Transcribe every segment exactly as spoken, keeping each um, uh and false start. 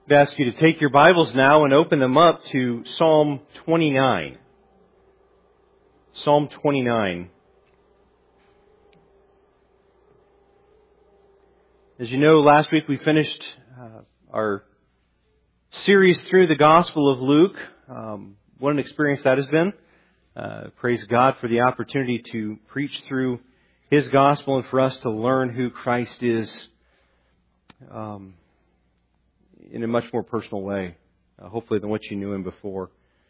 I'd ask you to take your Bibles now and open them up to Psalm twenty-nine. Psalm twenty-nine. As you know, last week we finished uh, our series through the Gospel of Luke. Um, what an experience that has been. Uh, praise God for the opportunity to preach through His Gospel and for us to learn who Christ is um, in a much more personal way, uh, hopefully than what you knew Him before.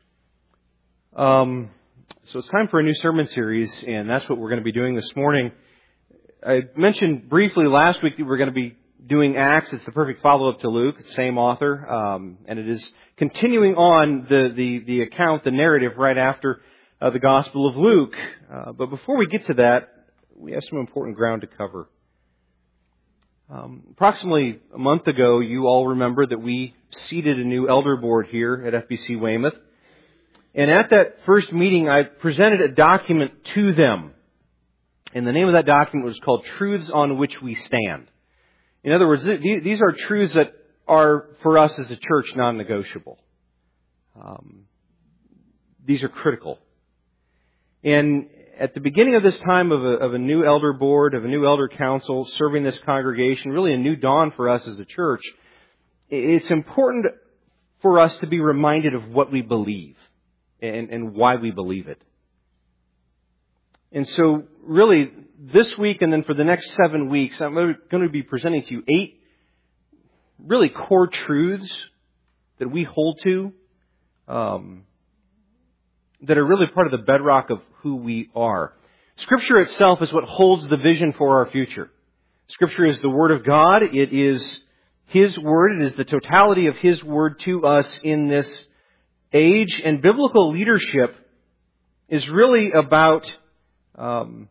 Um, so it's time for a new sermon series, and that's what we're going to be doing this morning. I mentioned briefly last week that we're going to be doing Acts. It's the perfect follow-up to Luke, same author, um, and it is continuing on the, the, the account, the narrative right after uh, the Gospel of Luke. Uh, but before we get to that, we have some important ground to cover. Um, approximately a month ago, you all remember that we seated a new elder board here at F B C Weymouth. And at that first meeting, I presented a document to them. And the name of that document was called Truths on Which We Stand. In other words, these are truths that are, for us as a church, non-negotiable. Um, these are critical. And at the beginning of this time of a, of a new elder board, of a new elder council, serving this congregation, really a new dawn for us as a church, it's important for us to be reminded of what we believe and, and why we believe it. And so, really, this week and then for the next seven weeks, I'm going to be presenting to you eight really core truths that we hold to, um, that are really part of the bedrock of who we are. Scripture itself is what holds the vision for our future. Scripture is the Word of God. It is His Word. It is the totality of His Word to us in this age. And biblical leadership is really about um,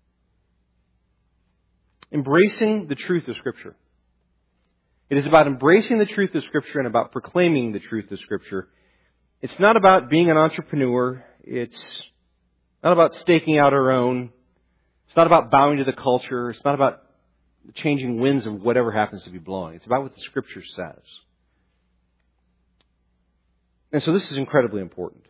embracing the truth of Scripture. It is about embracing the truth of Scripture and about proclaiming the truth of Scripture. It's not about being an entrepreneur. It's not about staking out our own. It's not about bowing to the culture. It's not about changing winds of whatever happens to be blowing. It's about what the Scripture says. And so this is incredibly important.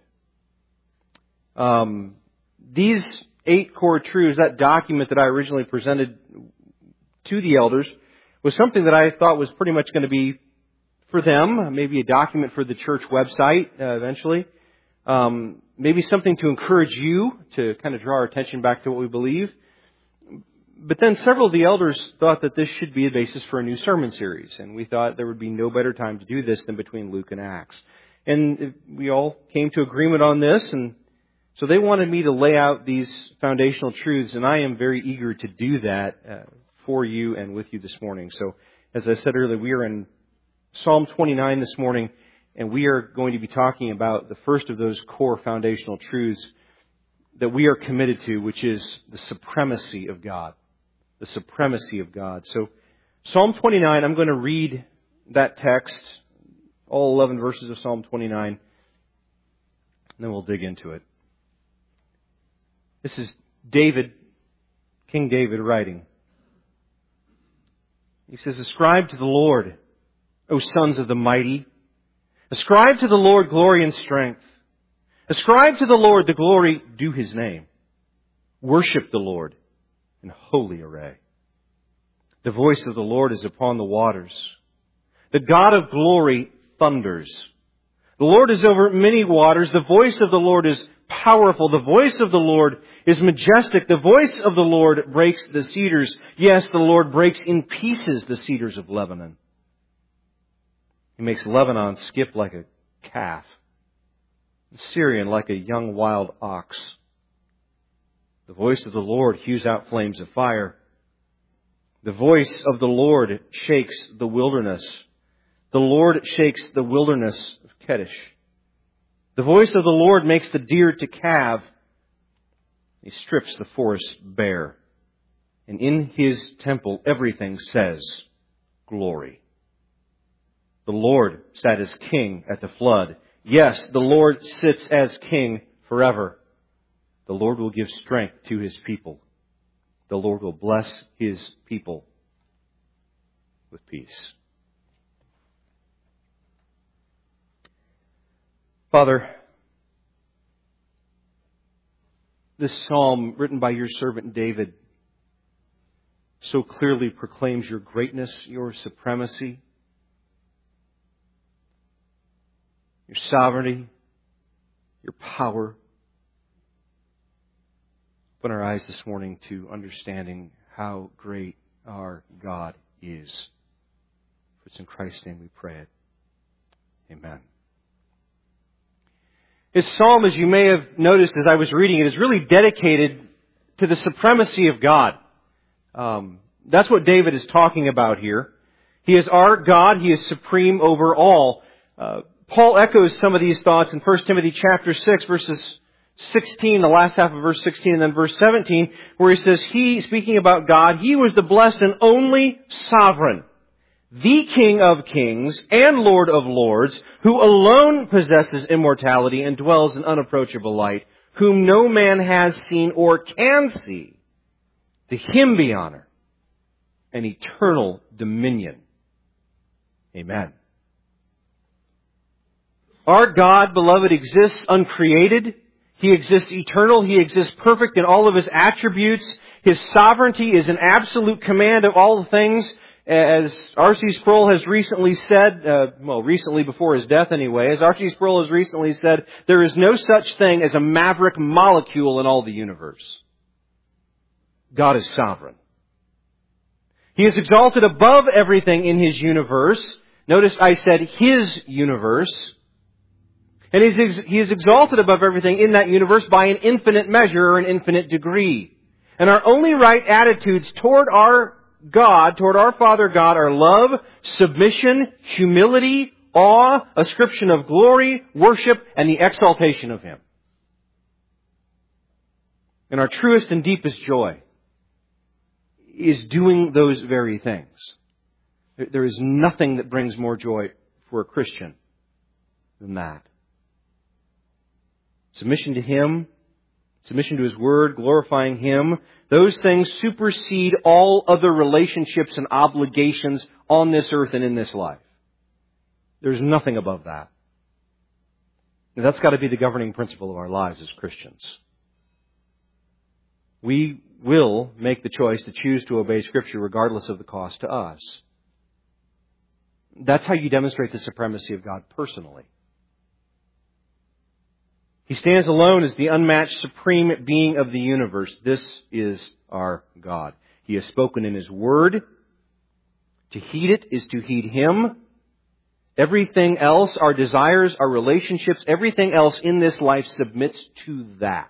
Um, these eight core truths, that document that I originally presented to the elders, was something that I thought was pretty much going to be for them, maybe a document for the church website uh, eventually. Um, maybe something to encourage you to kind of draw our attention back to what we believe. But then several of the elders thought that this should be a basis for a new sermon series. And we thought there would be no better time to do this than between Luke and Acts. And we all came to agreement on this. And so they wanted me to lay out these foundational truths. And I am very eager to do that uh, for you and with you this morning. So as I said earlier, we are in Psalm twenty-nine this morning, and we are going to be talking about the first of those core foundational truths that we are committed to, which is the supremacy of God. The supremacy of God. So Psalm twenty-nine, I'm going to read that text, all eleven verses of Psalm twenty-nine, and then we'll dig into it. This is David, King David writing. He says, "Ascribe to the Lord, O sons of the mighty. Ascribe to the Lord glory and strength. Ascribe to the Lord the glory due His name. Worship the Lord in holy array. The voice of the Lord is upon the waters. The God of glory thunders. The Lord is over many waters. The voice of the Lord is powerful. The voice of the Lord is majestic. The voice of the Lord breaks the cedars. Yes, the Lord breaks in pieces the cedars of Lebanon. He makes Lebanon skip like a calf, and Syrian like a young wild ox. The voice of the Lord hews out flames of fire. The voice of the Lord shakes the wilderness. The Lord shakes the wilderness of Kadesh. The voice of the Lord makes the deer to calve. He strips the forest bare. And in His temple everything says, glory. The Lord sat as king at the flood. Yes, the Lord sits as king forever. The Lord will give strength to His people. The Lord will bless His people with peace." Father, this psalm written by your servant David so clearly proclaims your greatness, your supremacy, your sovereignty, your power. Open our eyes this morning to understanding how great our God is. For it's in Christ's name we pray it. Amen. This psalm, as you may have noticed as I was reading it, is really dedicated to the supremacy of God. Um, that's what David is talking about here. He is our God. He is supreme over all. Uh, Paul echoes some of these thoughts in First Timothy chapter six, verses sixteen, the last half of verse sixteen, and then verse seventeen, where he says, He, speaking about God, He was the blessed and only sovereign, the King of kings and Lord of lords, who alone possesses immortality and dwells in unapproachable light, whom no man has seen or can see. To Him be honor and eternal dominion. Amen. Our God, beloved, exists uncreated. He exists eternal. He exists perfect in all of His attributes. His sovereignty is an absolute command of all things. As R C Sproul has recently said, uh, well, recently before his death anyway, as R C Sproul has recently said, there is no such thing as a maverick molecule in all the universe. God is sovereign. He is exalted above everything in His universe. Notice I said His universe. And He is exalted above everything in that universe by an infinite measure or an infinite degree. And our only right attitudes toward our God, toward our Father God, are love, submission, humility, awe, ascription of glory, worship, and the exaltation of Him. And our truest and deepest joy is doing those very things. There is nothing that brings more joy for a Christian than that. Submission to Him, submission to His Word, glorifying Him, those things supersede all other relationships and obligations on this earth and in this life. There's nothing above that. And that's got to be the governing principle of our lives as Christians. We will make the choice to choose to obey Scripture regardless of the cost to us. That's how you demonstrate the supremacy of God personally. He stands alone as the unmatched supreme being of the universe. This is our God. He has spoken in His Word. To heed it is to heed Him. Everything else, our desires, our relationships, everything else in this life submits to that.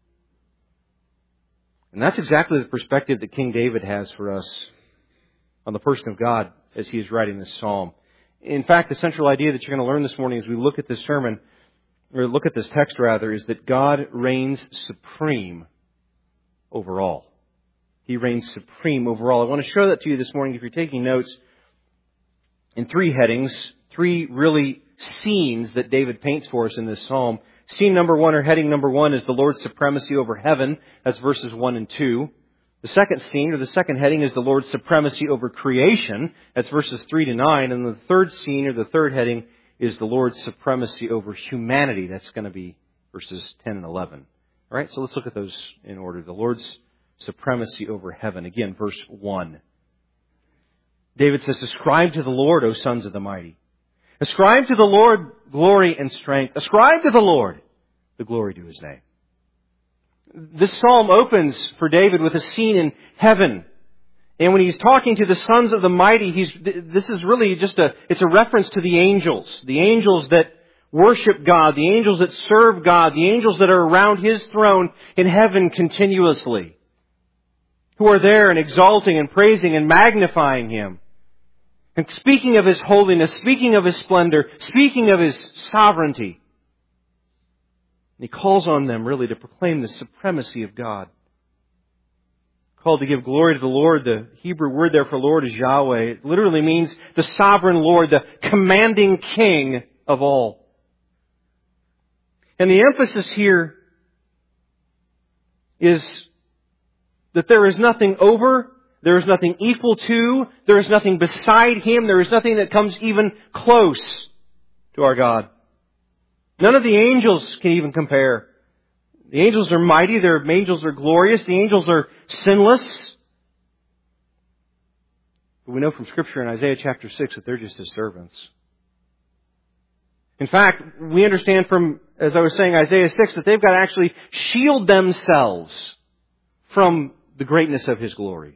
And that's exactly the perspective that King David has for us on the person of God as he is writing this psalm. In fact, the central idea that you're going to learn this morning as we look at this sermon, or look at this text rather, is that God reigns supreme over all. He reigns supreme over all. I want to show that to you this morning if you're taking notes in three headings, three really scenes that David paints for us in this psalm. Scene number one, or heading number one, is the Lord's supremacy over heaven. That's verses one and two. The second scene, or the second heading, is the Lord's supremacy over creation. That's verses three to nine. And the third scene, or the third heading, is the Lord's supremacy over humanity. That's going to be verses ten and eleven. All right, so let's look at those in order. The Lord's supremacy over heaven. Again, verse one. David says, "Ascribe to the Lord, O sons of the mighty. Ascribe to the Lord glory and strength. Ascribe to the Lord the glory to His name." This psalm opens for David with a scene in heaven. And when he's talking to the sons of the mighty, he's, this is really just a, it's a reference to the angels. The angels that worship God, the angels that serve God, the angels that are around His throne in heaven continuously, who are there and exalting and praising and magnifying Him. And speaking of His holiness, speaking of His splendor, speaking of His sovereignty. And He calls on them really to proclaim the supremacy of God. Called to give glory to the Lord. The Hebrew word there for Lord is Yahweh. It literally means the sovereign Lord, the commanding King of all. And the emphasis here is that there is nothing over, there is nothing equal to, there is nothing beside Him, there is nothing that comes even close to our God. None of the angels can even compare. The angels are mighty. The angels are glorious. The angels are sinless. But we know from Scripture in Isaiah chapter six that they're just His servants. In fact, we understand from, as I was saying, Isaiah six, that they've got to actually shield themselves from the greatness of His glory.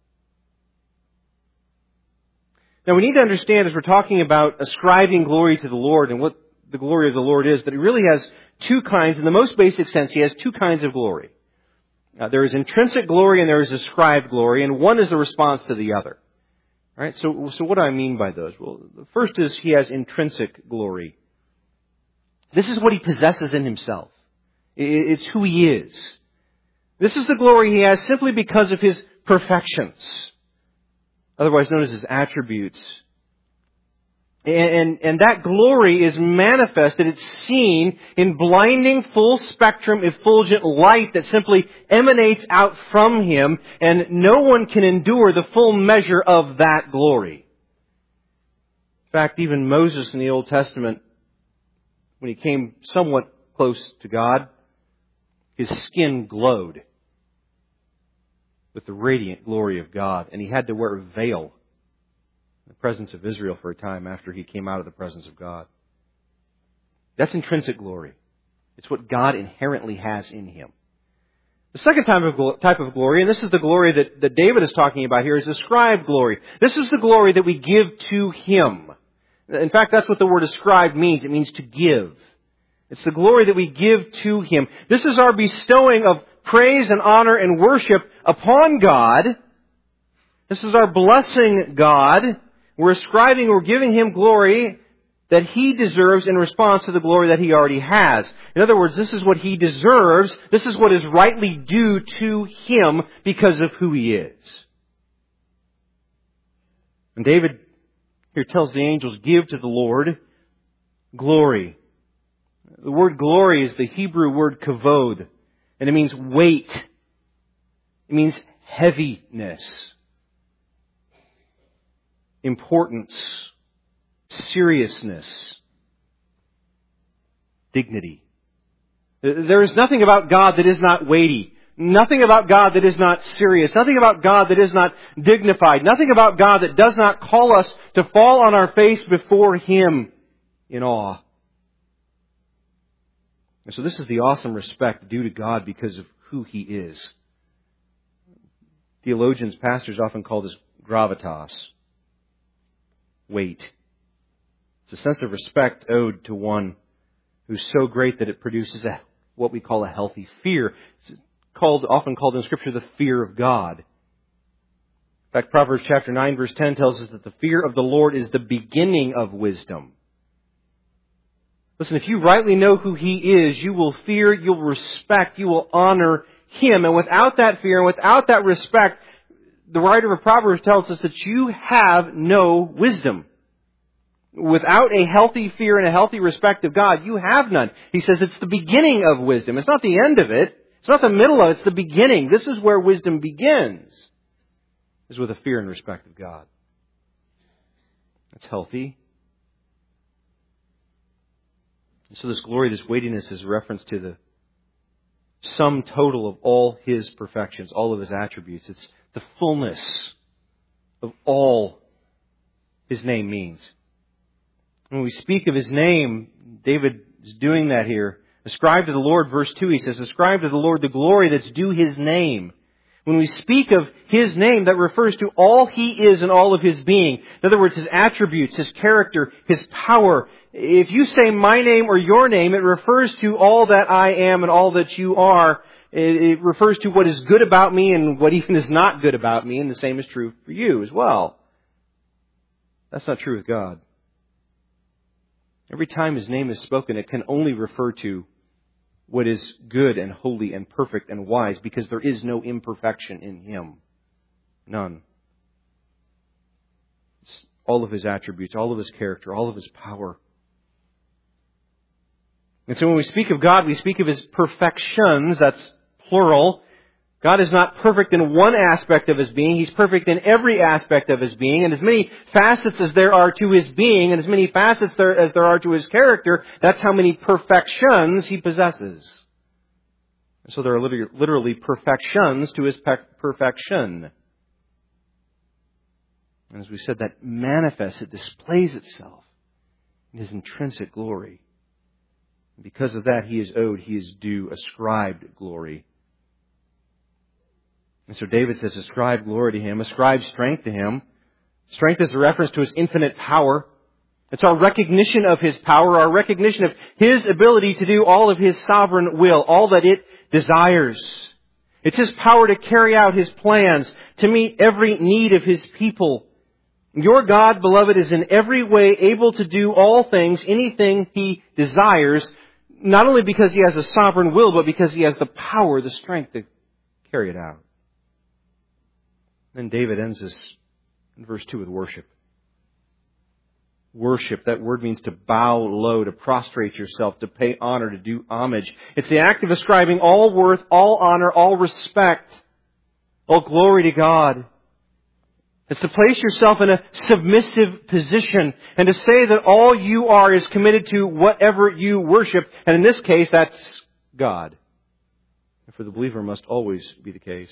Now we need to understand, as we're talking about ascribing glory to the Lord and what the glory of the Lord is, that He really has two kinds. In the most basic sense, He has two kinds of glory. Uh, there is intrinsic glory and there is ascribed glory, and one is a response to the other. All right. So, so what do I mean by those? Well, the first is He has intrinsic glory. This is what He possesses in Himself. It's who He is. This is the glory He has simply because of His perfections, otherwise known as His attributes. And, and, and that glory is manifested, it's seen in blinding, full-spectrum, effulgent light that simply emanates out from Him, and no one can endure the full measure of that glory. In fact, even Moses in the Old Testament, when he came somewhat close to God, his skin glowed with the radiant glory of God, and he had to wear a veil in the presence of Israel for a time after he came out of the presence of God. That's intrinsic glory. It's what God inherently has in Him. The second type of, type of glory, and this is the glory that, that David is talking about here, is ascribed glory. This is the glory that we give to Him. In fact, that's what the word ascribe means. It means to give. It's the glory that we give to Him. This is our bestowing of praise and honor and worship upon God. This is our blessing God. We're ascribing, we're giving Him glory that He deserves in response to the glory that He already has. In other words, this is what He deserves. This is what is rightly due to Him because of who He is. And David here tells the angels, give to the Lord glory. The word glory is the Hebrew word kavod, and it means weight. It means heaviness, importance, seriousness, dignity. There is nothing about God that is not weighty. Nothing about God that is not serious. Nothing about God that is not dignified. Nothing about God that does not call us to fall on our face before Him in awe. And so this is the awesome respect due to God because of who He is. Theologians, pastors often call this gravitas, weight. It's a sense of respect owed to one who's so great that it produces a, what we call a healthy fear. It's called, often called in Scripture the fear of God. In fact, Proverbs chapter nine verse ten tells us that the fear of the Lord is the beginning of wisdom. Listen, if you rightly know who He is, you will fear, you'll respect, you will honor Him. And without that fear and without that respect, the writer of Proverbs tells us that you have no wisdom. Without a healthy fear and a healthy respect of God, you have none. He says it's the beginning of wisdom. It's not the end of it. It's not the middle of it. It's the beginning. This is where wisdom begins, is with a fear and respect of God. That's healthy. And so this glory, this weightiness is a reference to the sum total of all His perfections, all of His attributes. It's the fullness of all His name means. When we speak of His name, David is doing that here. Ascribe to the Lord, verse two, he says, ascribe to the Lord the glory that's due His name. When we speak of His name, that refers to all He is and all of His being. In other words, His attributes, His character, His power. If you say my name or your name, it refers to all that I am and all that you are. It refers to what is good about me and what even is not good about me, and the same is true for you as well. That's not true with God. Every time His name is spoken, it can only refer to what is good and holy and perfect and wise, because there is no imperfection in Him. None. It's all of His attributes, all of His character, all of His power. And so when we speak of God, we speak of His perfections, that's plural. God is not perfect in one aspect of His being. He's perfect in every aspect of His being. And as many facets as there are to His being, and as many facets there, as there are to His character, that's how many perfections He possesses. And so there are literally, literally perfections to His pe- perfection. And as we said, that manifests, it displays itself in His intrinsic glory. And because of that, He is owed, He is due, ascribed glory. And so David says, ascribe glory to Him, ascribe strength to Him. Strength is a reference to His infinite power. It's our recognition of His power, our recognition of His ability to do all of His sovereign will, all that it desires. It's His power to carry out His plans, to meet every need of His people. Your God, beloved, is in every way able to do all things, anything He desires, not only because He has a sovereign will, but because He has the power, the strength to carry it out. Then David ends this in verse two with worship. Worship, that word means to bow low, to prostrate yourself, to pay honor, to do homage. It's the act of ascribing all worth, all honor, all respect, all glory to God. It's to place yourself in a submissive position and to say that all you are is committed to whatever you worship. And in this case, that's God. And for the believer, must always be the case.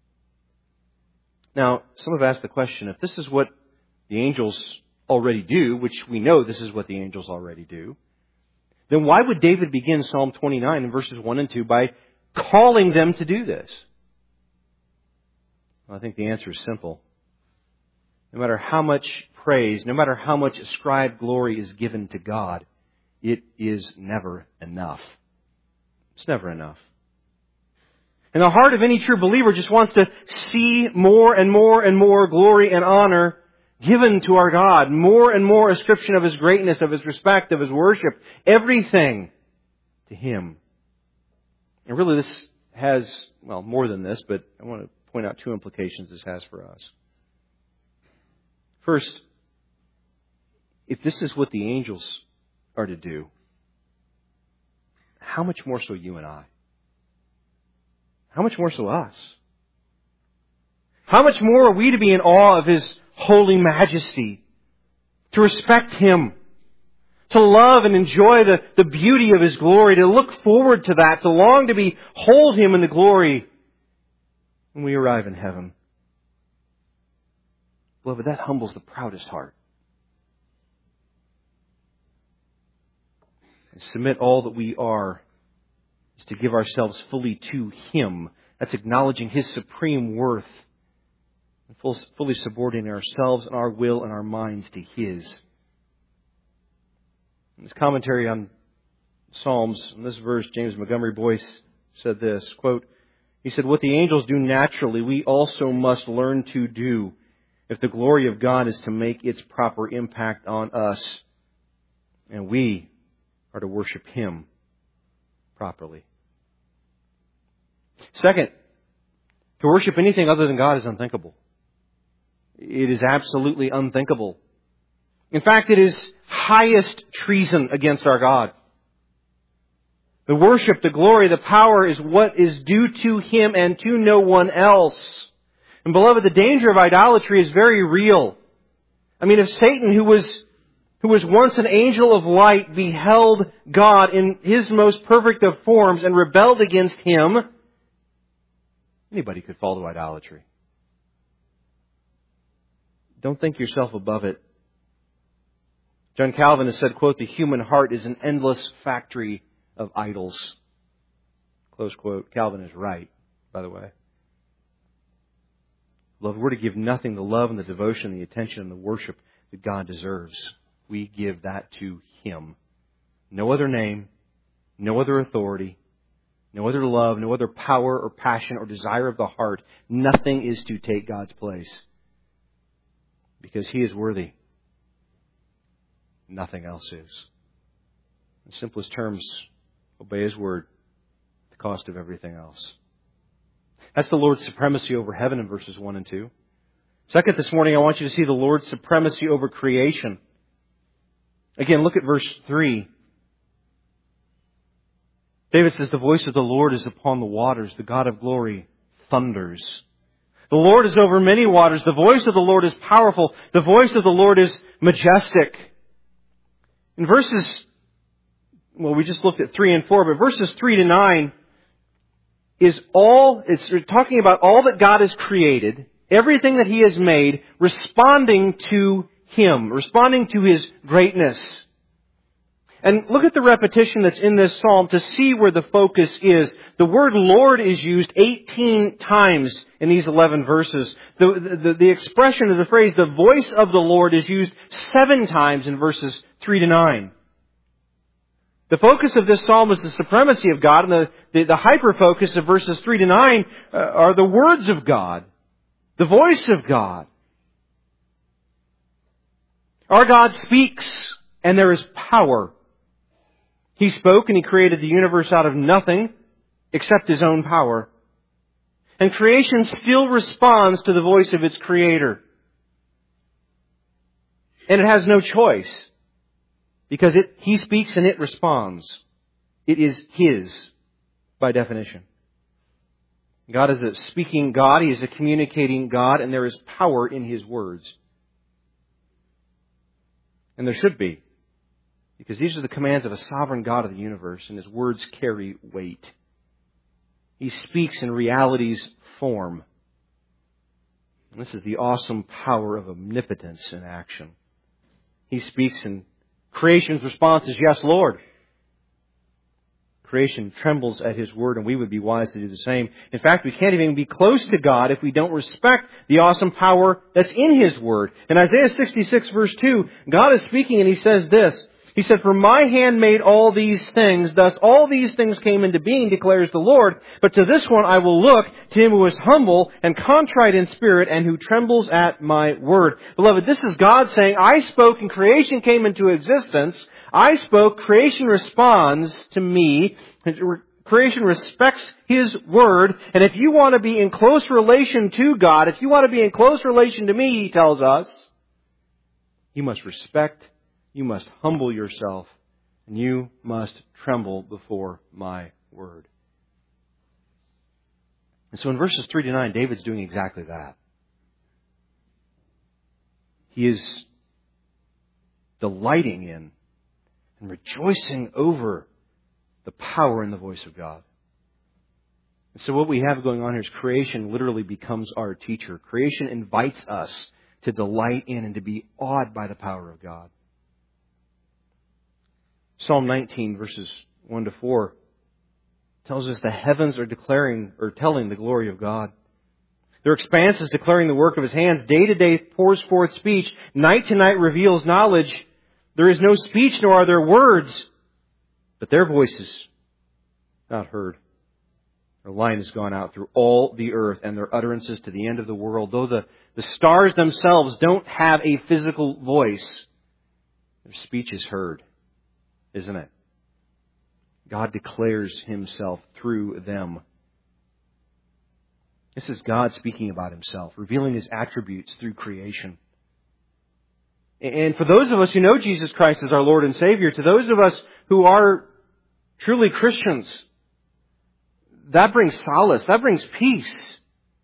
Now, some have asked the question, if this is what the angels already do, which we know this is what the angels already do, then why would David begin Psalm twenty-nine in verses one and two by calling them to do this? Well, I think the answer is simple. No matter how much praise, no matter how much ascribed glory is given to God, it is never enough. It's never enough. And the heart of any true believer just wants to see more and more and more glory and honor given to our God. More and more ascription of His greatness, of His respect, of His worship. Everything to Him. And really this has, well, more than this, but I want to point out two implications this has for us. First, if this is what the angels are to do, how much more so you and I? How much more so us? How much more are we to be in awe of His holy majesty? To respect Him. To love and enjoy the, the beauty of His glory. To look forward to that. To long to behold Him in the glory when we arrive in heaven. Beloved, that humbles the proudest heart. And submit all that we are is to give ourselves fully to Him. That's acknowledging His supreme worth. And fully subordinating ourselves and our will and our minds to His. In his commentary on Psalms, in this verse, James Montgomery Boyce said this, quote, he said, what the angels do naturally, we also must learn to do if the glory of God is to make its proper impact on us. And we are to worship Him properly. Second, to worship anything other than God is unthinkable. It is absolutely unthinkable. In fact, it is highest treason against our God. The worship, the glory, the power is what is due to Him and to no one else. And beloved, the danger of idolatry is very real. I mean, if Satan, who was who was once an angel of light, beheld God in His most perfect of forms and rebelled against Him, anybody could fall to idolatry. Don't think yourself above it. John Calvin has said, quote, the human heart is an endless factory of idols. Close quote. Calvin is right, by the way. Love, we're to give nothing the love and the devotion, the attention and the worship that God deserves. We give that to Him. No other name, no other authority, no other love, no other power or passion or desire of the heart. Nothing is to take God's place. Because He is worthy. Nothing else is. In simplest terms, obey His word at the cost of everything else. That's the Lord's supremacy over heaven in verses one and two. Second, this morning I want you to see the Lord's supremacy over creation. Again, look at verse three. David says, the voice of the Lord is upon the waters. The God of glory thunders. The Lord is over many waters. The voice of the Lord is powerful. The voice of the Lord is majestic. In verses, well, we just looked at three and four, but verses three to nine is all, it's talking about all that God has created, everything that He has made, responding to Him, responding to His greatness. And look at the repetition that's in this psalm to see where the focus is. The word Lord is used eighteen times in these eleven verses. The, the, the expression of the phrase, the voice of the Lord, is used seven times in verses three to nine. The focus of this psalm is the supremacy of God, and the, the, the hyper-focus of verses three to nine uh, are the words of God, the voice of God. Our God speaks, and there is power. He spoke and He created the universe out of nothing except His own power. And creation still responds to the voice of its Creator. And it has no choice, because it, He speaks and it responds. It is His, by definition. God is a speaking God. He is a communicating God, and there is power in His words. And there should be. Because these are the commands of a sovereign God of the universe, and His words carry weight. He speaks in reality's form. And this is the awesome power of omnipotence in action. He speaks, and creation's response is, yes, Lord. Creation trembles at His word, and we would be wise to do the same. In fact, we can't even be close to God if we don't respect the awesome power that's in His word. In Isaiah sixty-six verse two, God is speaking and He says this. He said, "For my hand made all these things, thus all these things came into being, declares the Lord. But to this one I will look, to him who is humble and contrite in spirit, and who trembles at my word." Beloved, this is God saying, I spoke and creation came into existence. I spoke, creation responds to me. Creation respects His word. And if you want to be in close relation to God, if you want to be in close relation to me, He tells us, you must respect, you must humble yourself, and you must tremble before my word. And so in verses three to nine, David's doing exactly that. He is delighting in and rejoicing over the power in the voice of God. And so what we have going on here is creation literally becomes our teacher. Creation invites us to delight in and to be awed by the power of God. Psalm nineteen, verses one to four, tells us the heavens are declaring or telling the glory of God. Their expanse is declaring the work of His hands. Day to day pours forth speech. Night to night reveals knowledge. There is no speech, nor are there words, but their voice is not heard. Their line has gone out through all the earth, and their utterances to the end of the world. Though the, the stars themselves don't have a physical voice, their speech is heard. Isn't it? God declares Himself through them. This is God speaking about Himself, revealing His attributes through creation. And for those of us who know Jesus Christ as our Lord and Savior, to those of us who are truly Christians, that brings solace, that brings peace.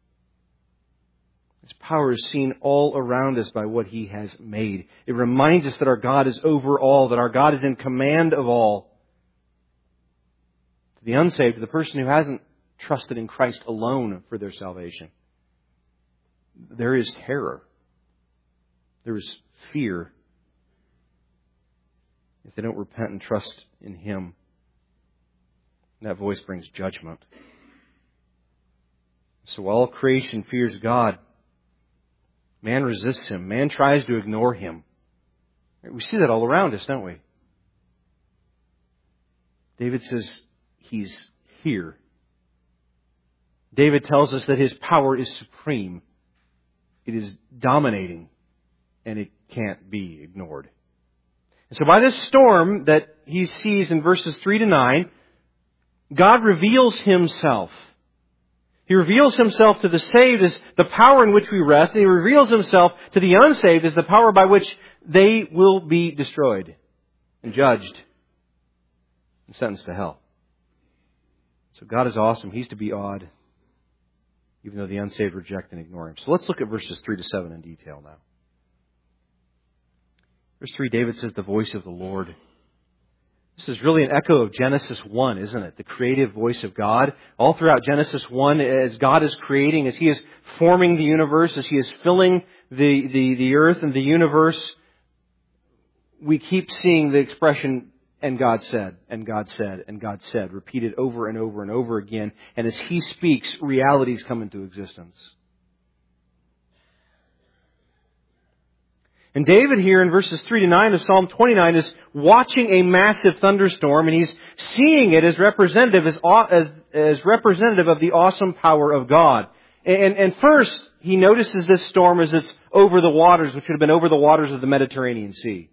His power is seen all around us by what He has made. It reminds us that our God is over all, that our God is in command of all. To the unsaved, to the person who hasn't trusted in Christ alone for their salvation, there is terror. There is fear if they don't repent and trust in Him. That voice brings judgment. So all creation fears God. Man resists Him. Man tries to ignore Him. We see that all around us, don't we? David says He's here. David tells us that His power is supreme. It is dominating, and it can't be ignored. And so by this storm that he sees in verses three to nine, God reveals Himself. He reveals Himself to the saved as the power in which we rest, and He reveals Himself to the unsaved as the power by which they will be destroyed and judged and sentenced to hell. So God is awesome. He's to be awed. even though the unsaved reject and ignore Him. So let's look at verses three to seven in detail now. Verse three, David says, the voice of the Lord. This is really an echo of Genesis one, isn't it? The creative voice of God. All throughout Genesis one, as God is creating, as He is forming the universe, as He is filling the, the, the earth and the universe, we keep seeing the expression, and God said, and God said, and God said, repeated over and over and over again. And as He speaks, realities come into existence. And David here in verses three to nine of Psalm twenty-nine is watching a massive thunderstorm, and he's seeing it as representative as, as, as representative of the awesome power of God. And, and first, he notices this storm as it's over the waters, which would have been over the waters of the Mediterranean Sea.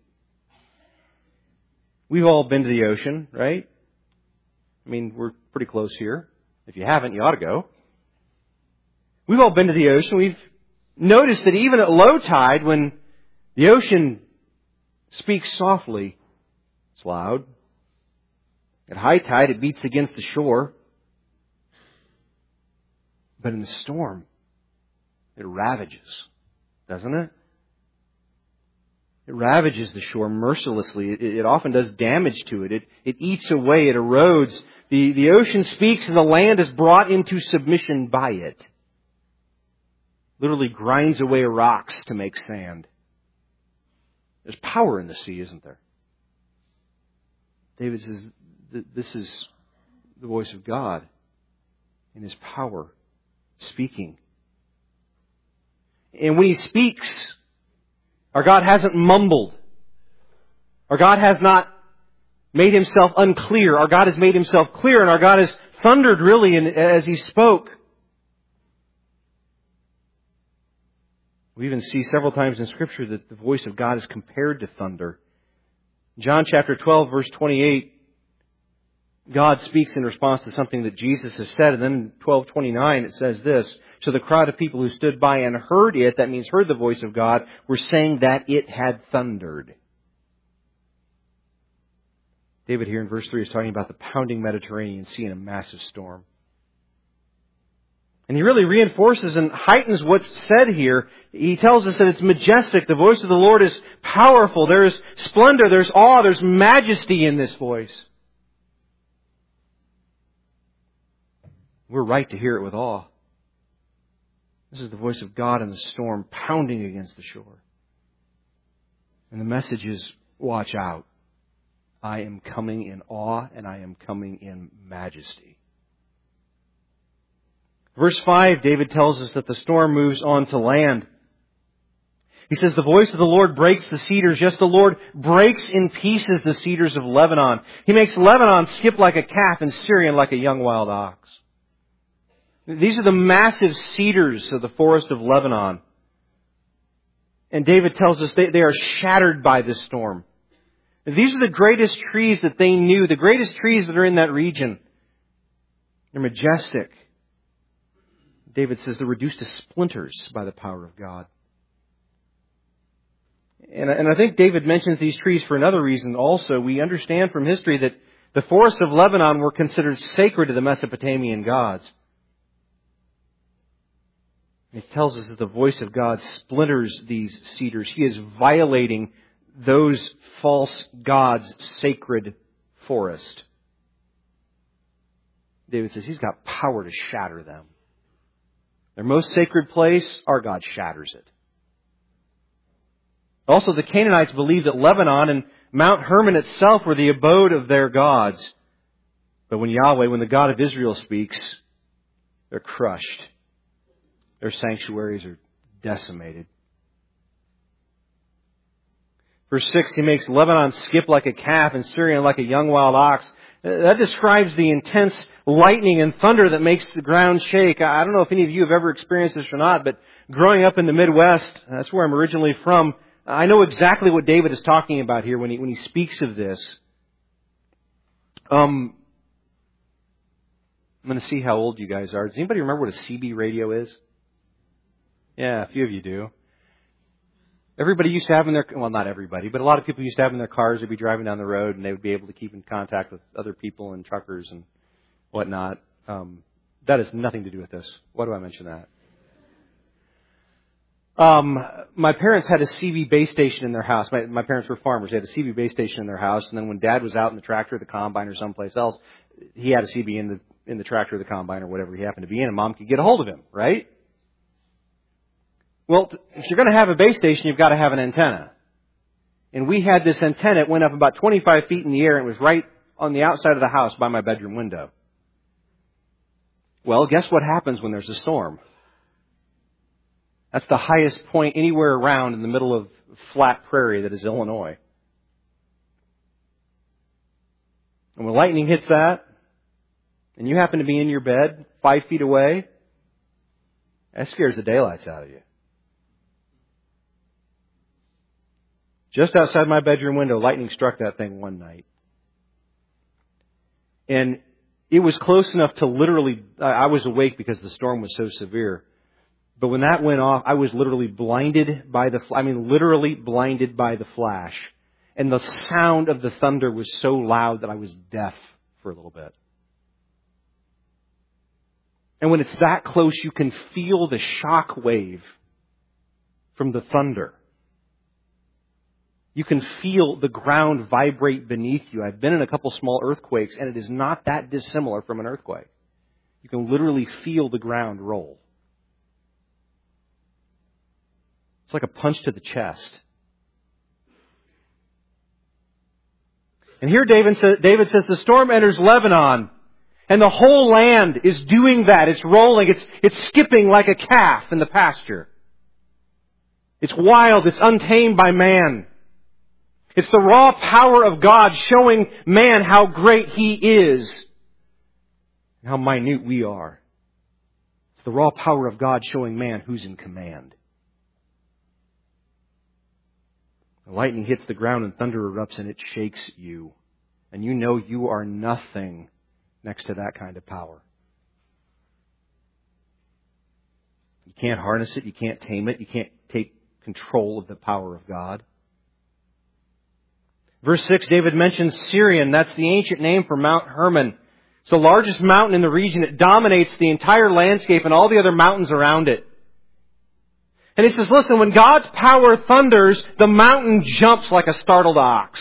We've all been to the ocean, right? I mean, we're pretty close here. If you haven't, you ought to go. We've all been to the ocean. We've noticed that even at low tide, when the ocean speaks softly, it's loud. At high tide, it beats against the shore. But in the storm, it ravages, doesn't it? It ravages the shore mercilessly. It, it often does damage to it. It, it eats away. It erodes. The, the ocean speaks and the land is brought into submission by it. Literally grinds away rocks to make sand. There's power in the sea, isn't there? David says, this is the voice of God in His power speaking. And when He speaks, our God hasn't mumbled. Our God has not made Himself unclear. Our God has made Himself clear, and our God has thundered really in, as He spoke. We even see several times in Scripture that the voice of God is compared to thunder. John chapter twelve, verse twenty-eight, God speaks in response to something that Jesus has said. And then in twelve twenty-nine it says this, so the crowd of people who stood by and heard it, that means heard the voice of God, were saying that it had thundered. David here in verse three is talking about the pounding Mediterranean Sea in a massive storm. And he really reinforces and heightens what's said here. He tells us that it's majestic. The voice of the Lord is powerful. There is splendor. There's awe. There's majesty in this voice. We're right to hear it with awe. This is the voice of God in the storm pounding against the shore. And the message is, watch out. I am coming in awe and I am coming in majesty. Verse five, David tells us that the storm moves on to land. He says, the voice of the Lord breaks the cedars. Yes, the Lord breaks in pieces the cedars of Lebanon. He makes Lebanon skip like a calf and Syrian like a young wild ox. These are the massive cedars of the forest of Lebanon. And David tells us they, they are shattered by this storm. These are the greatest trees that they knew, the greatest trees that are in that region. They're majestic. David says they're reduced to splinters by the power of God. And, and I think David mentions these trees for another reason also. We understand from history that the forests of Lebanon were considered sacred to the Mesopotamian gods. It tells us that the voice of God splinters these cedars. He is violating those false gods' sacred forest. David says He's got power to shatter them. Their most sacred place, our God shatters it. Also, the Canaanites believed that Lebanon and Mount Hermon itself were the abode of their gods. But when Yahweh, when the God of Israel speaks, they're crushed. Their sanctuaries are decimated. Verse six, He makes Lebanon skip like a calf and Syrian like a young wild ox. That describes the intense lightning and thunder that makes the ground shake. I don't know if any of you have ever experienced this or not, but growing up in the Midwest, that's where I'm originally from, I know exactly what David is talking about here when he when he speaks of this. Um, I'm going to see how old you guys are. Does anybody remember what a C B radio is? Yeah, a few of you do. Everybody used to have in their, well, not everybody, but a lot of people used to have in their cars. They'd be driving down the road and they would be able to keep in contact with other people and truckers and whatnot. Um, That has nothing to do with this. Why do I mention that? Um, my parents had a C B base station in their house. My, my parents were farmers. They had a C B base station in their house. And then when Dad was out in the tractor, the combine, or someplace else, he had a C B in the in the tractor, the combine, or whatever he happened to be in, and Mom could get a hold of him, right? Well, if you're going to have a base station, you've got to have an antenna. And we had this antenna. It went up about twenty-five feet in the air, and it was right on the outside of the house by my bedroom window. Well, guess what happens when there's a storm? That's the highest point anywhere around in the middle of flat prairie that is Illinois. And when lightning hits that, and you happen to be in your bed five feet away, that scares the daylights out of you. Just outside my bedroom window, lightning struck that thing one night. And it was close enough to literally, I was awake because the storm was so severe. But when that went off, I was literally blinded by the, I mean, literally blinded by the flash. And the sound of the thunder was so loud that I was deaf for a little bit. And when it's that close, you can feel the shock wave from the thunder. You can feel the ground vibrate beneath you. I've been in a couple small earthquakes, and it is not that dissimilar from an earthquake. You can literally feel the ground roll. It's like a punch to the chest. And here David says, David says the storm enters Lebanon, and the whole land is doing that. It's rolling. It's, it's skipping like a calf in the pasture. It's wild. It's untamed by man. It's the raw power of God showing man how great He is and how minute we are. It's the raw power of God showing man who's in command. The lightning hits the ground and thunder erupts and it shakes you. And you know you are nothing next to that kind of power. You can't harness it. You can't tame it. You can't take control of the power of God. Verse six, David mentions Sirion. That's the ancient name for Mount Hermon. It's the largest mountain in the region. It dominates the entire landscape and all the other mountains around it. And he says, listen, when God's power thunders, the mountain jumps like a startled ox.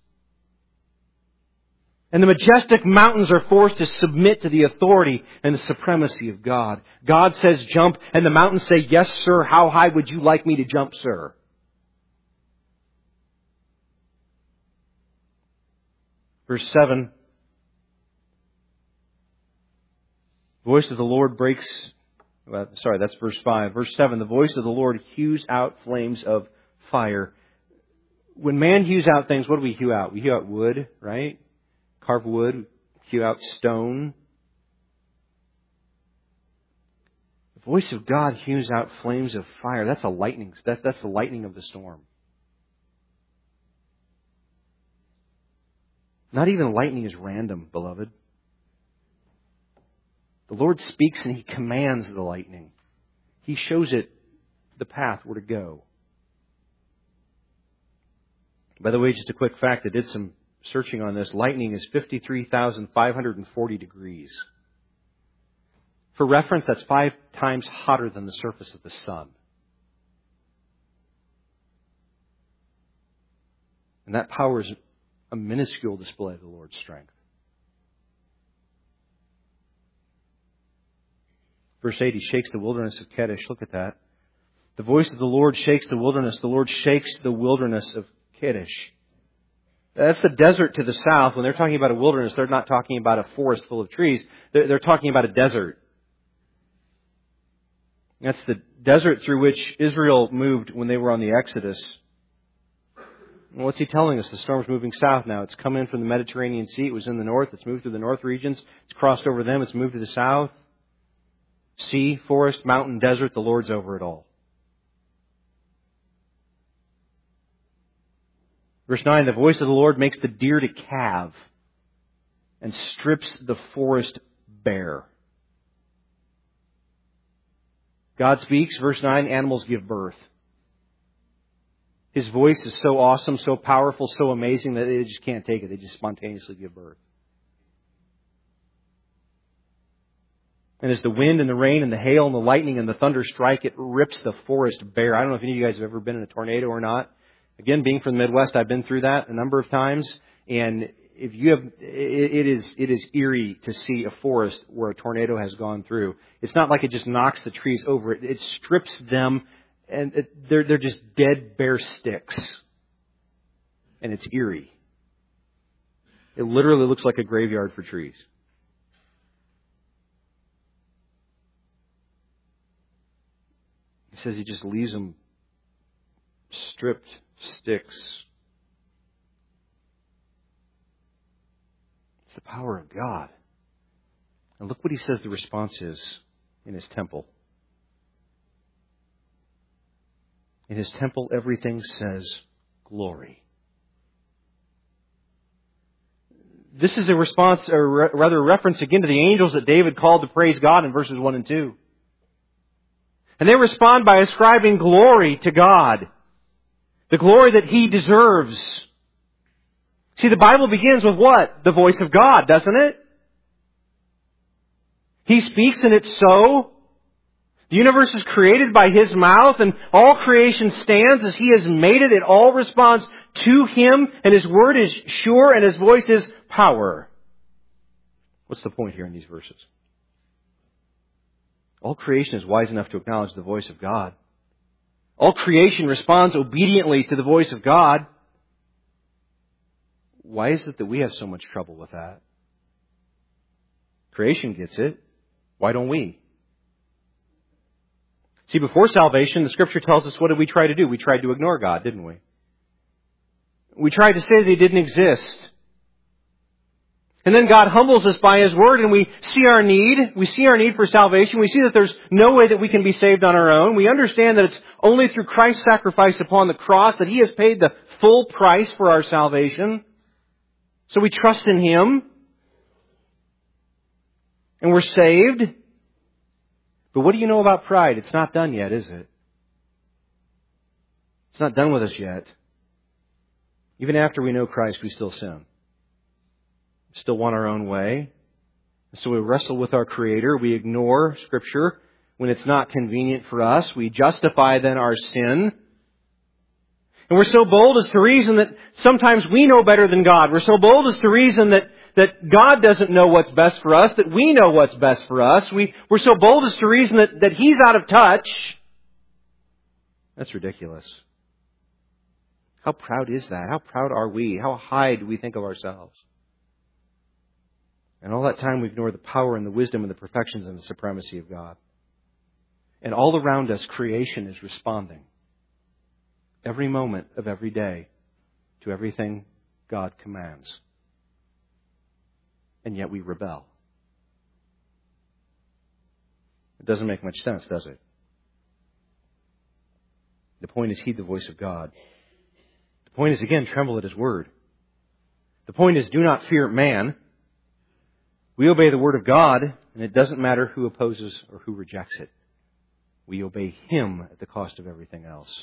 And the majestic mountains are forced to submit to the authority and the supremacy of God. God says jump, and the mountains say, yes, sir. How high would you like me to jump, sir? Verse seven. The voice of the Lord breaks... Well, sorry, that's verse five. Verse seven, the voice of the Lord hews out flames of fire. When man hews out things, what do we hew out? We hew out wood, right? Carve wood, hew out stone. The voice of God hews out flames of fire. That's a lightning. That's, that's the lightning of the storm. Not even lightning is random, beloved. The Lord speaks and He commands the lightning. He shows it the path where to go. By the way, just a quick fact, I did some searching on this. Lightning is fifty-three thousand five hundred forty degrees. For reference, that's five times hotter than the surface of the sun. And that power is a minuscule display of the Lord's strength. Verse eight, He shakes the wilderness of Kadesh. Look at that. The voice of the Lord shakes the wilderness. The Lord shakes the wilderness of Kadesh. That's the desert to the south. When they're talking about a wilderness, they're not talking about a forest full of trees. They're, they're talking about a desert. That's the desert through which Israel moved when they were on the Exodus. And what's He telling us? The storm's moving south now. It's come in from the Mediterranean Sea. It was in the north. It's moved through the north regions. It's crossed over them. It's moved to the south. Sea, forest, mountain, desert, the Lord's over it all. Verse nine, the voice of the Lord makes the deer to calve and strips the forest bare. God speaks, verse nine, animals give birth. His voice is so awesome, so powerful, so amazing that they just can't take it. They just spontaneously give birth. And as the wind and the rain and the hail and the lightning and the thunder strike, it rips the forest bare. I don't know if any of you guys have ever been in a tornado or not. Again, being from the Midwest, I've been through that a number of times. And if you have, it, it is it is eerie to see a forest where a tornado has gone through. It's not like it just knocks the trees over. It, it strips them, and it, they're they're just dead, bare sticks. And it's eerie. It literally looks like a graveyard for trees. He says he just leaves them stripped sticks. It's the power of God. And look what he says the response is in his temple. In his temple, everything says glory. This is a response, or rather a reference again to the angels that David called to praise God in verses one and two. And they respond by ascribing glory to God. The glory that He deserves. See, the Bible begins with what? The voice of God, doesn't it? He speaks and it's so. The universe is created by His mouth, and all creation stands as He has made it. It all responds to Him, and His word is sure, and His voice is power. What's the point here in these verses? All creation is wise enough to acknowledge the voice of God. All creation responds obediently to the voice of God. Why is it that we have so much trouble with that? Creation gets it. Why don't we? See, before salvation, the Scripture tells us, what did we try to do? We tried to ignore God, didn't we? We tried to say that He didn't exist. And then God humbles us by His Word, and we see our need. We see our need for salvation. We see that there's no way that we can be saved on our own. We understand that it's only through Christ's sacrifice upon the cross that He has paid the full price for our salvation. So we trust in Him. And we're saved. But what do you know about pride? It's not done yet, is it? It's not done with us yet. Even after we know Christ, we still sin. We still want our own way. So we wrestle with our Creator. We ignore Scripture when it's not convenient for us. We justify then our sin. And we're so bold as to reason that sometimes we know better than God. We're so bold as to reason that, that God doesn't know what's best for us, that we know what's best for us. We, we're so bold as to reason that, that He's out of touch. That's ridiculous. How proud is that? How proud are we? How high do we think of ourselves? And all that time we ignore the power and the wisdom and the perfections and the supremacy of God. And all around us, creation is responding. Every moment of every day to everything God commands. And yet we rebel. It doesn't make much sense, does it? The point is, heed the voice of God. The point is, again, tremble at His word. The point is, do not fear man. We obey the word of God, and it doesn't matter who opposes or who rejects it. We obey Him at the cost of everything else.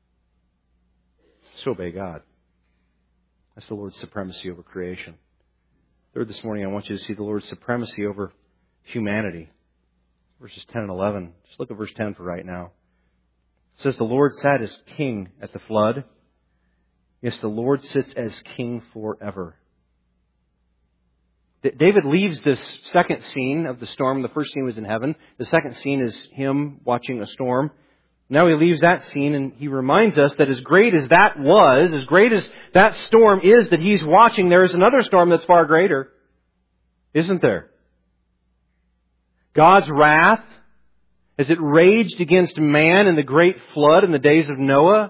So obey God. That's the Lord's supremacy over creation. Third, this morning I want you to see the Lord's supremacy over humanity. Verses ten and eleven. Just look at verse ten for right now. It says, the Lord sat as king at the flood. Yes, the Lord sits as king forever. David leaves this second scene of the storm. The first scene was in heaven. The second scene is him watching a storm. Now he leaves that scene and he reminds us that as great as that was, as great as that storm is that he's watching, there is another storm that's far greater. Isn't there? God's wrath, as it raged against man in the great flood in the days of Noah.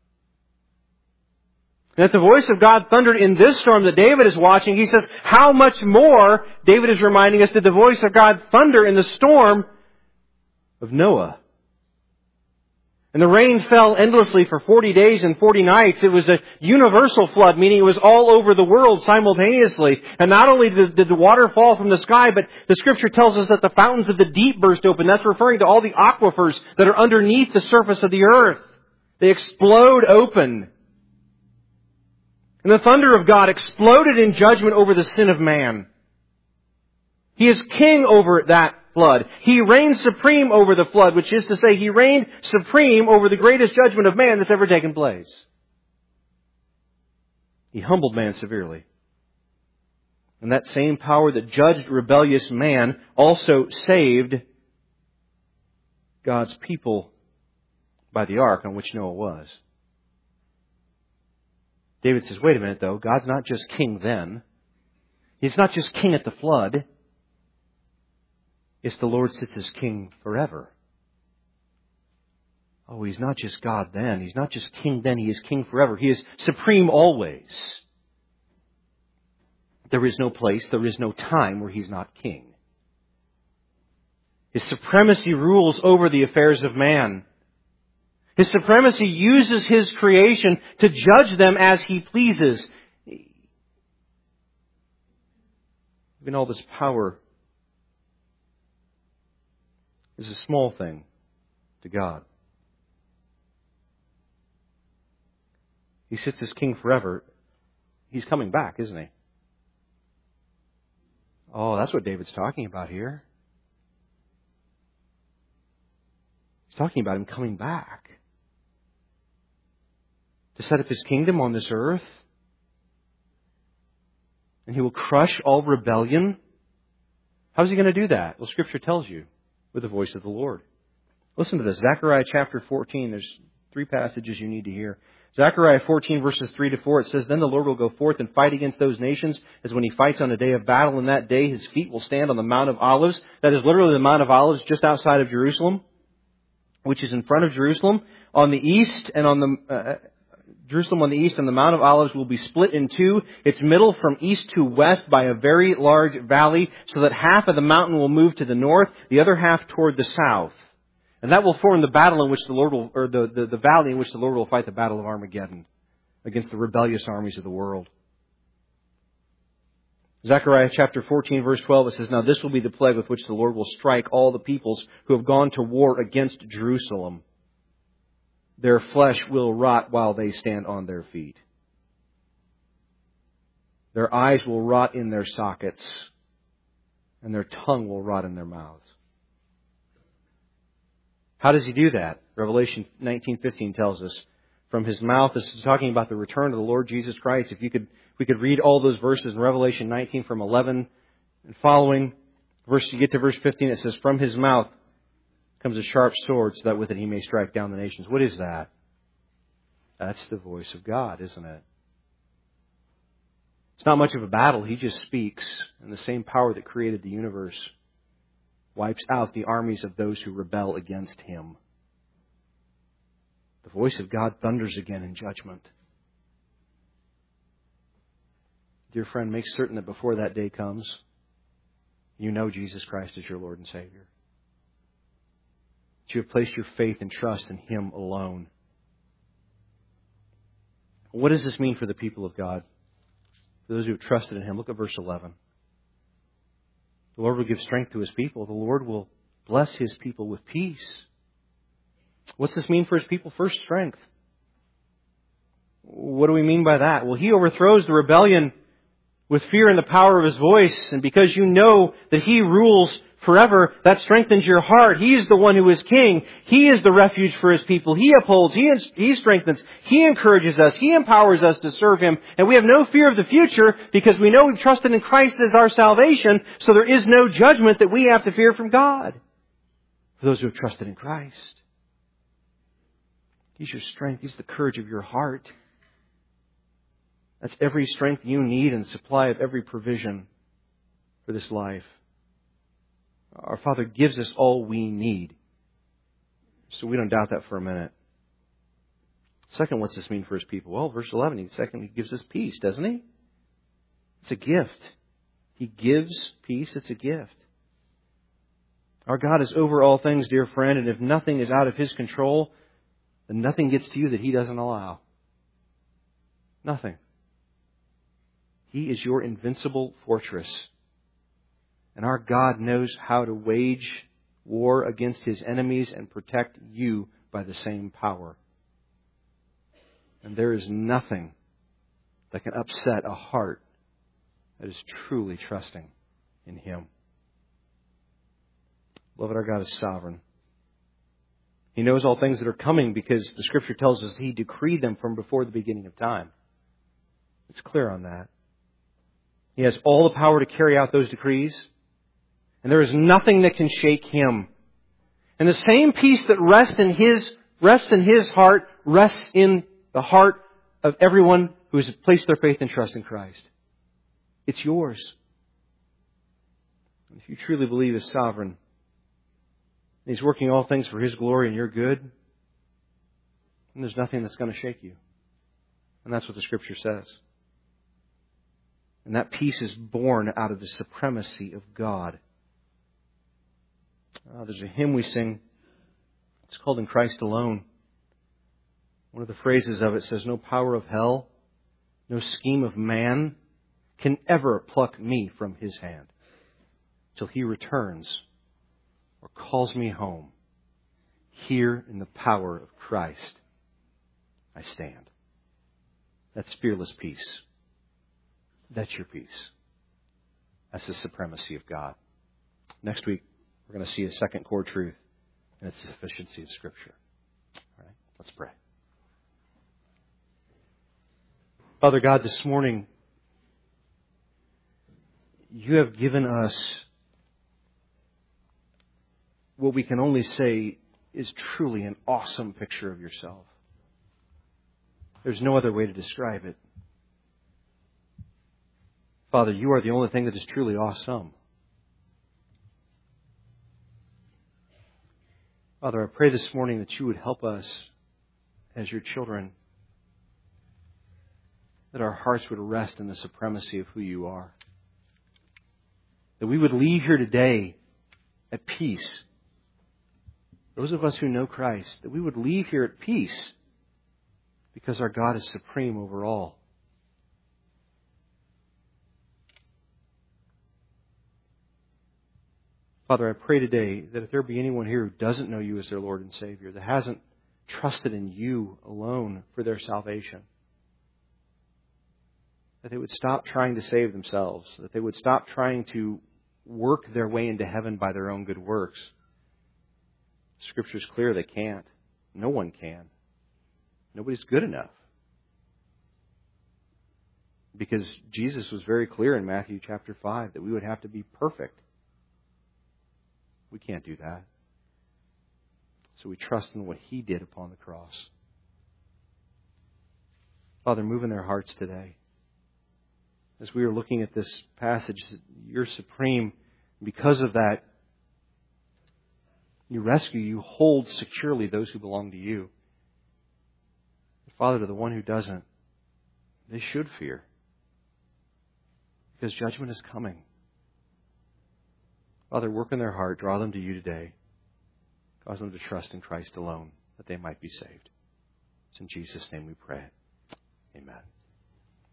And that the voice of God thundered in this storm that David is watching, he says, how much more, David is reminding us, did the voice of God thunder in the storm of Noah? And the rain fell endlessly for forty days and forty nights. It was a universal flood, meaning it was all over the world simultaneously. And not only did, did the water fall from the sky, but the Scripture tells us that the fountains of the deep burst open. That's referring to all the aquifers that are underneath the surface of the earth. They explode open. And the thunder of God exploded in judgment over the sin of man. He is king over that flood. He reigned supreme over the flood, which is to say He reigned supreme over the greatest judgment of man that's ever taken place. He humbled man severely. And that same power that judged rebellious man also saved God's people by the ark on which Noah was. David says, wait a minute though, God's not just king then. He's not just king at the flood. It's the Lord sits as king forever. Oh, He's not just God then. He's not just king then. He is king forever. He is supreme always. There is no place, there is no time where He's not king. His supremacy rules over the affairs of man. His supremacy uses His creation to judge them as He pleases. Even all this power is a small thing to God. He sits as king forever. He's coming back, isn't He? Oh, that's what David's talking about here. He's talking about Him coming back to set up His kingdom on this earth. And He will crush all rebellion. How is He going to do that? Well, Scripture tells you, with the voice of the Lord. Listen to this. Zechariah chapter fourteen. There's three passages you need to hear. Zechariah fourteen verses three to four, it says, Then the Lord will go forth and fight against those nations as when He fights on a day of battle. And that day His feet will stand on the Mount of Olives. That is literally the Mount of Olives just outside of Jerusalem, which is in front of Jerusalem. On the east and on the... Uh, Jerusalem on the east and the Mount of Olives will be split in two. Its middle from east to west by a very large valley, so that half of the mountain will move to the north, the other half toward the south. And that will form the battle in which the Lord will, or the, the, the valley in which the Lord will fight the battle of Armageddon against the rebellious armies of the world. Zechariah chapter fourteen verse twelve, it says, Now this will be the plague with which the Lord will strike all the peoples who have gone to war against Jerusalem. Their flesh will rot while they stand on their feet. Their eyes will rot in their sockets, and their tongue will rot in their mouths. How does He do that? Revelation nineteen fifteen tells us. From His mouth, this is talking about the return of the Lord Jesus Christ. If you could, we could read all those verses in Revelation nineteen from eleven and following. Verse, you get to verse fifteen, it says, From His mouth comes a sharp sword, so that with it He may strike down the nations. What is that? That's the voice of God, isn't it? It's not much of a battle. He just speaks, and the same power that created the universe wipes out the armies of those who rebel against Him. The voice of God thunders again in judgment. Dear friend, make certain that before that day comes, you know Jesus Christ is your Lord and Savior. That you have placed your faith and trust in Him alone. What does this mean for the people of God? For those who have trusted in Him, look at verse eleven. The Lord will give strength to His people. The Lord will bless His people with peace. What's this mean for His people? First, strength. What do we mean by that? Well, He overthrows the rebellion with fear and the power of His voice. And because you know that He rules forever, that strengthens your heart. He is the one who is king. He is the refuge for His people. He upholds. He, he strengthens. He encourages us. He empowers us to serve Him. And we have no fear of the future because we know we've trusted in Christ as our salvation. So there is no judgment that we have to fear from God for those who have trusted in Christ. He's your strength. He's the courage of your heart. That's every strength you need and supply of every provision for this life. Our Father gives us all we need. So we don't doubt that for a minute. Second, what's this mean for His people? Well, verse eleven, he, second, He gives us peace, doesn't He? It's a gift. He gives peace. It's a gift. Our God is over all things, dear friend, and if nothing is out of His control, then nothing gets to you that He doesn't allow. Nothing. He is your invincible fortress. And our God knows how to wage war against His enemies and protect you by the same power. And there is nothing that can upset a heart that is truly trusting in Him. Beloved, our God is sovereign. He knows all things that are coming because the Scripture tells us He decreed them from before the beginning of time. It's clear on that. He has all the power to carry out those decrees, and there is nothing that can shake Him. And the same peace that rests in His rests in His heart rests in the heart of everyone who has placed their faith and trust in Christ. It's yours. And if you truly believe He's sovereign, and He's working all things for His glory and your good, then there's nothing that's going to shake you. And that's what the Scripture says. And that peace is born out of the supremacy of God. Uh, there's a hymn we sing. It's called In Christ Alone. One of the phrases of it says, no power of hell, no scheme of man can ever pluck me from His hand till He returns or calls me home. Here in the power of Christ I stand. That's fearless peace. That's your peace. That's the supremacy of God. Next week, we're going to see a second core truth, and it's the sufficiency of Scripture. All right, let's pray. Father God, this morning, You have given us what we can only say is truly an awesome picture of Yourself. There's no other way to describe it. Father, You are the only thing that is truly awesome. Father, I pray this morning that You would help us as Your children, that our hearts would rest in the supremacy of who You are. That we would leave here today at peace. Those of us who know Christ, that we would leave here at peace because our God is supreme over all. Father, I pray today that if there be anyone here who doesn't know You as their Lord and Savior, that hasn't trusted in You alone for their salvation, that they would stop trying to save themselves, that they would stop trying to work their way into heaven by their own good works. Scripture's clear, they can't. No one can. Nobody's good enough. Because Jesus was very clear in Matthew chapter five that we would have to be perfect. We can't do that. So we trust in what He did upon the cross. Father, move in their hearts today. As we are looking at this passage, You're supreme. Because of that, You rescue, You hold securely those who belong to You. Father, to the one who doesn't, they should fear. Because judgment is coming. Father, work in their heart. Draw them to You today. Cause them to trust in Christ alone, that they might be saved. It's in Jesus' name we pray. Amen.